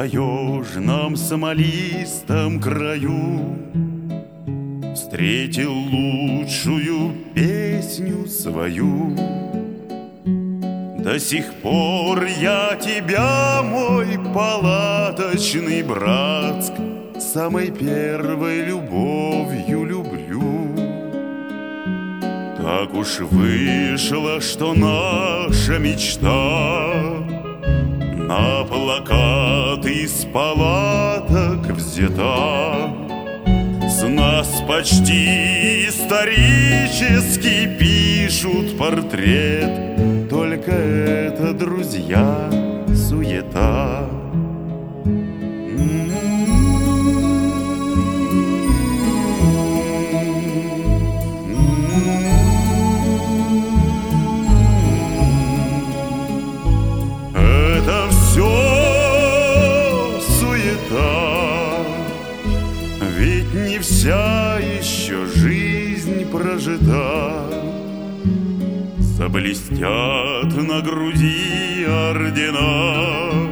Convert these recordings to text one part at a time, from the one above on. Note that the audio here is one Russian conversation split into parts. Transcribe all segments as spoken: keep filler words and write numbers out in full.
таежном смолистом краю встретил лучшую песню свою. До сих пор я тебя, мой палаточный братск, самой первой любовью люблю. Так уж вышло, что наша мечта на плакат из палаток взята. С нас почти исторически пишут портрет, только это, друзья, суета. Это все суета, ведь не вся еще жизнь прожита. Заблестят на груди ордена,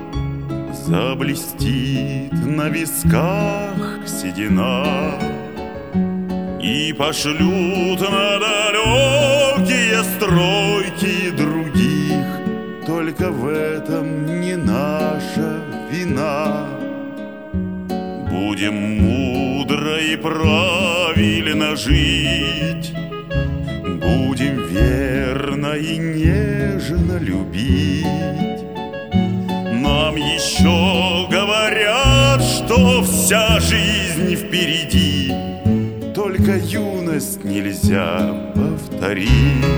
заблестит на висках седина, и пошлют на далекие стройки других. Только в этом не наша вина. Будем мудро и правильно жить, будем верно и нежно любить. Нам еще говорят, что вся жизнь впереди, только юность нельзя повторить.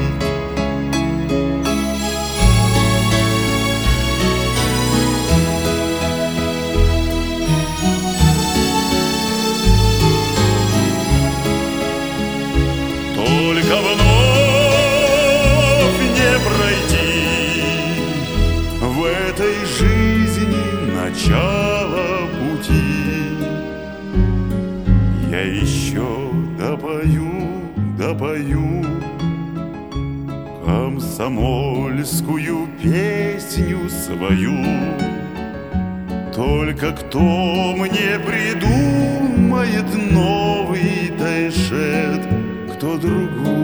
Только вновь не пройти в этой жизни начало пути. Я еще допою, допою комсомольскую песню свою. Только кто мне придумает новый тайшет, кто другую